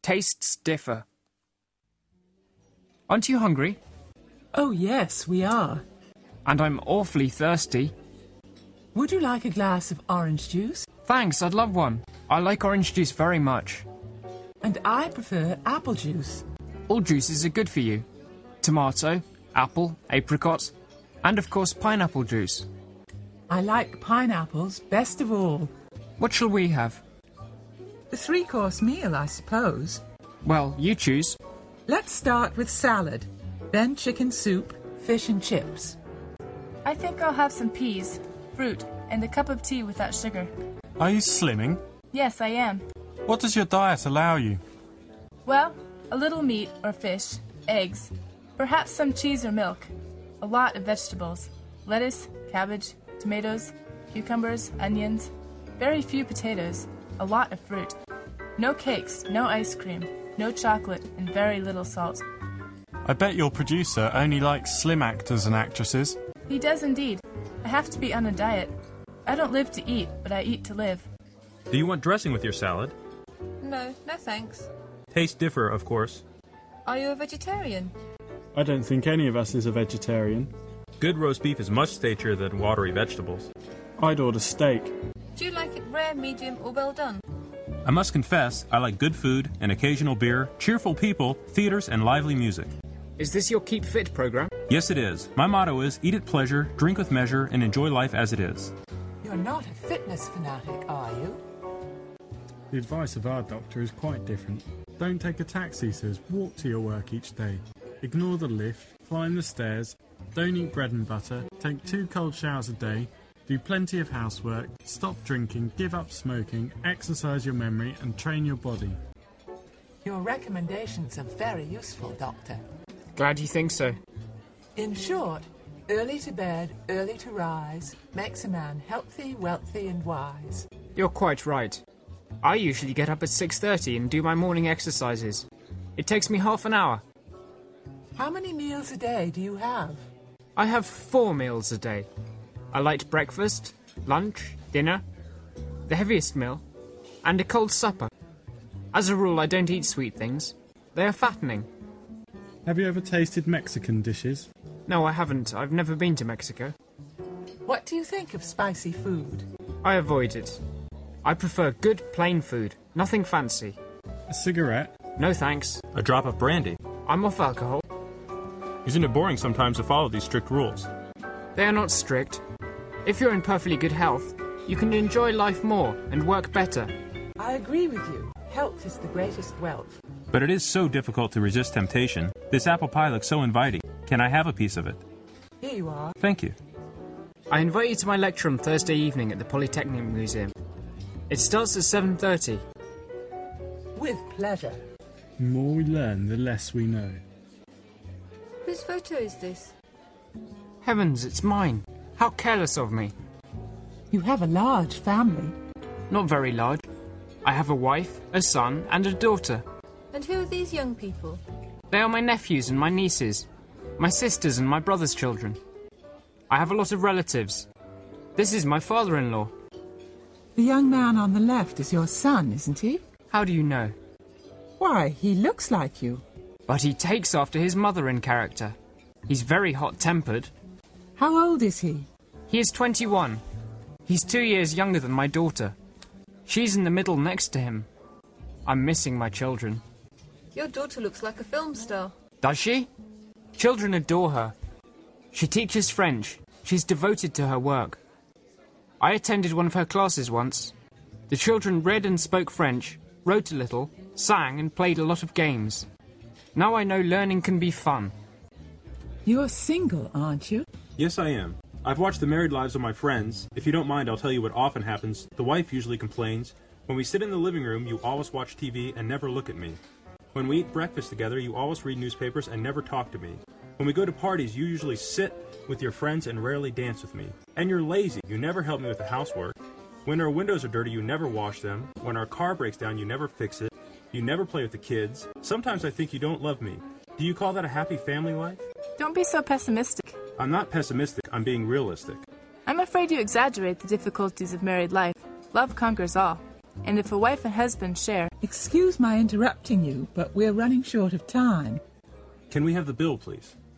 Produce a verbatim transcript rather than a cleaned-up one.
Tastes differ. Aren't you hungry? Oh, yes, we are. And I'm awfully thirsty. Would you like a glass of orange juice? Thanks, I'd love one. I like orange juice very much. And I prefer apple juice. All juices are good for you. Tomato, apple, apricot, and of course pineapple juice. I like pineapples best of all. What shall we have? The three-course meal, I suppose. Well, you choose. Let's start with salad, then chicken soup, fish and chips. I think I'll have some peas, fruit, and a cup of tea without sugar. Are you slimming? Yes, I am. What does your diet allow you? Well, a little meat or fish, eggs, perhaps some cheese or milk, a lot of vegetables, lettuce, cabbage, tomatoes, cucumbers, onions, very few potatoes, a lot of fruit. No cakes, no ice cream, no chocolate, and very little salt. I bet your producer only likes slim actors and actresses. He does indeed. I have to be on a diet. I don't live to eat, but I eat to live. Do you want dressing with your salad? No, no thanks. Tastes differ, of course. Are you a vegetarian? I don't think any of us is a vegetarian. Good roast beef is much tastier than watery vegetables. I'd order steak. Do you like it rare, medium, or well done? I must confess, I like good food, an occasional beer, cheerful people, theaters, and lively music. Is this your Keep Fit program? Yes, it is. My motto is eat at pleasure, drink with measure, and enjoy life as it is. You're not a fitness fanatic, are you? The advice of our doctor is quite different. Don't take a taxi, he says. Walk to your work each day. Ignore the lift, climb the stairs, don't eat bread and butter, take two cold showers a day, do plenty of housework, stop drinking, give up smoking, exercise your memory and train your body. Your recommendations are very useful, Doctor. Glad you think so. In short, early to bed, early to rise, makes a man healthy, wealthy and wise. You're quite right. I usually get up at six thirty and do my morning exercises. It takes me half an hour. How many meals a day do you have? I have four meals a day. A light breakfast, lunch, dinner, the heaviest meal, and a cold supper. As a rule, I don't eat sweet things. They are fattening. Have you ever tasted Mexican dishes? No, I haven't. I've never been to Mexico. What do you think of spicy food? I avoid it. I prefer good, plain food. Nothing fancy. A cigarette? No thanks. A drop of brandy. I'm off alcohol. Isn't it boring sometimes to follow these strict rules? They are not strict. If you're in perfectly good health, you can enjoy life more and work better. I agree with you. Health is the greatest wealth. But it is so difficult to resist temptation. This apple pie looks so inviting. Can I have a piece of it? Here you are. Thank you. I invite you to my lecture on Thursday evening at the Polytechnic Museum. It starts at seven thirty. With pleasure. The more we learn, the less we know. Whose photo is this? Heavens, it's mine. How careless of me. You have a large family. Not very large. I have a wife, a son, and a daughter. And who are these young people? They are my nephews and my nieces, my sisters and my brother's children. I have a lot of relatives. This is my father-in-law. The young man on the left is your son, isn't he? How do you know? Why, he looks like you. But he takes after his mother in character. He's very hot-tempered. How old is he? He is twenty-one. He's two years younger than my daughter. She's in the middle next to him. I'm missing my children. Your daughter looks like a film star. Does she? Children adore her. She teaches French. She's devoted to her work. I attended one of her classes once. The children read and spoke French, wrote a little, sang and played a lot of games. Now I know learning can be fun. You're single, aren't you? Yes, I am. I've watched the married lives of my friends. If you don't mind, I'll tell you what often happens. The wife usually complains. When we sit in the living room, you always watch T V and never look at me. When we eat breakfast together, you always read newspapers and never talk to me. When we go to parties, you usually sit with your friends and rarely dance with me. And you're lazy. You never help me with the housework. When our windows are dirty, you never wash them. When our car breaks down, you never fix it. You never play with the kids. Sometimes I think you don't love me. Do you call that a happy family life? Don't be so pessimistic. I'm not pessimistic. I'm being realistic. I'm afraid you exaggerate the difficulties of married life. Love conquers all. And if a wife and husband share, Excuse my interrupting you, but we're running short of time. Can we have the bill, please?